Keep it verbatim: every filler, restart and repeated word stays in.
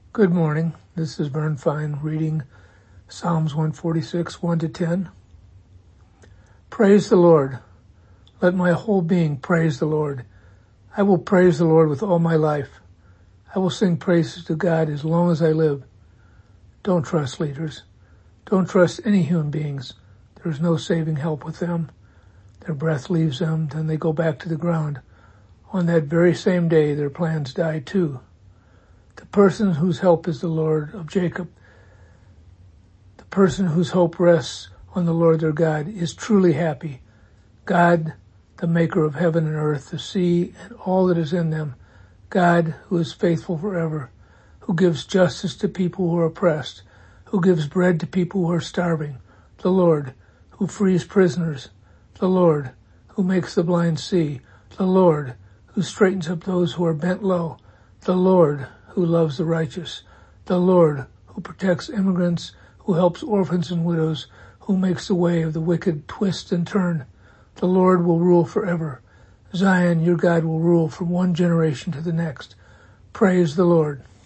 Good morning. This is Vern Fine reading Psalms one forty-six, one to ten. Praise the Lord. Let my whole being praise the Lord. I will praise the Lord with all my life. I will sing praises to God as long as I live. Don't trust leaders. Don't trust any human beings. There is no saving help with them. Their breath leaves them, then they go back to the ground. On that very same day, their plans die too. The person whose help is the Lord of Jacob, the person whose hope rests on the Lord their God, is truly happy. God, the maker of heaven and earth, the sea, and all that is in them. God, who is faithful forever, who gives justice to people who are oppressed, who gives bread to people who are starving. The Lord, who frees prisoners. The Lord, who makes the blind see. The Lord, who straightens up those who are bent low. The Lord, who loves the righteous. The Lord, who protects immigrants, who helps orphans and widows, who makes the way of the wicked twist and turn. The Lord will rule forever. Zion, your God, will rule from one generation to the next. Praise the Lord.